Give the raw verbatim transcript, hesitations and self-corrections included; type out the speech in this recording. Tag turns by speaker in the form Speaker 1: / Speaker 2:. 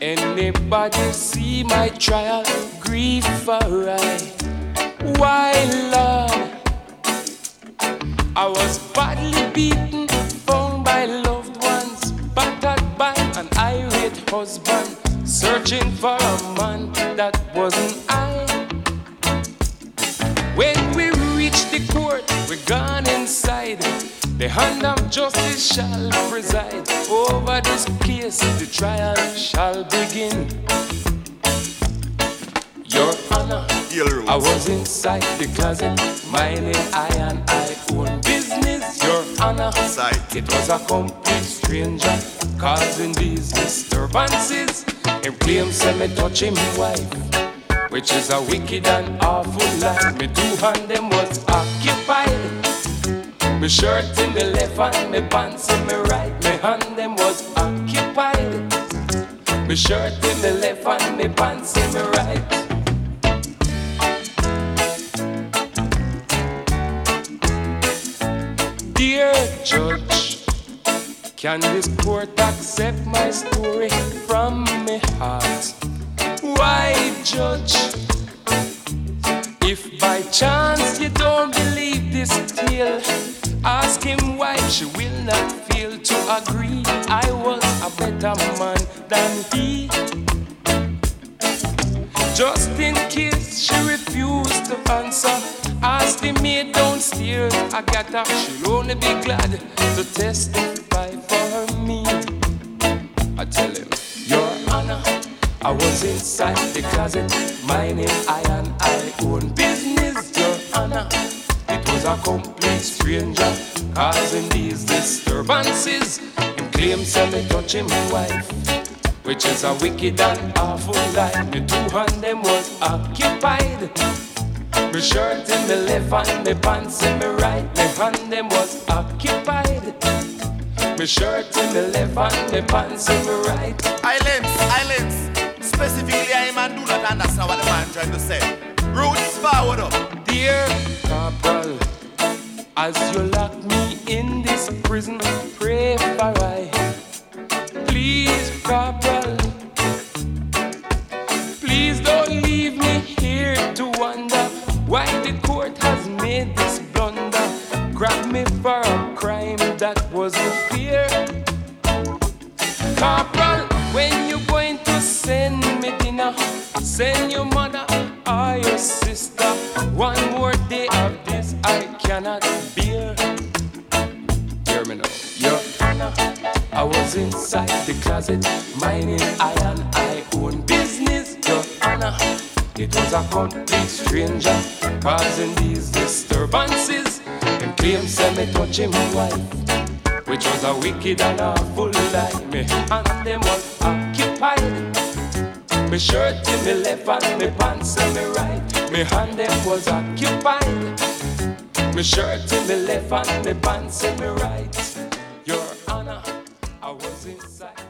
Speaker 1: Anybody see my trial? Grief for I. Why, Lord? I was badly beaten, found by loved ones, battered by an irate husband, searching for a man that wasn't I. When we reach the court, we're gone inside. The hand of justice shall preside. Over this case, the trial shall begin. Your Honor, I was inside the closet, minding I and I own business. Your Honor, it was a complete stranger causing these disturbances. He claims that me touch him wife, which is a wicked and awful lie. Me two hand them was occupied. Me shirt in the left and me pants in me right. Me hand them was occupied. Me shirt in the left and me pants in me right. Dear Judge, can this court accept my story from me heart? Why, Judge? If by chance you don't believe this tale, ask him why she will not fail to agree. I was a better man than he. Just in case she refused to answer, ask the maid downstairs, Agatha, she'll only be glad to testify for me. I tell him, Your Honor, I was inside the closet, minding I and I own business. Your Honor, it was a complete stranger causing these disturbances. He claims that me touch him wife, which is a wicked and awful lie. Me two hand them was occupied. Me shirt in me left and me pants in me right. Me hand them was occupied. Me shirt in me left and me pants in me right.
Speaker 2: Islands, islands. Specifically, I man do not understand what the man trying to say. Roots forward up.
Speaker 1: Dear Corporal, as you lock me in this prison, pray for I. Please, Corporal, please don't leave me here to wonder why the court has made this blunder. Grab me for a crime that wasn't fair. Corporal, when you going to send me dinner, send your mother or your sister. One more day of this I cannot bear. Hear me now. Your Honor, I was inside the closet, minding I and I own business. Your Honor, it was a complete stranger causing these disturbances. And claims that me touch him wife, which was a wicked and awful lie. Me hand them was occupied. Me shirt in me left and me pants in me right. Me hand them was occupied. Me shirt in me left and me pants in me right. Your Honor, I was inside.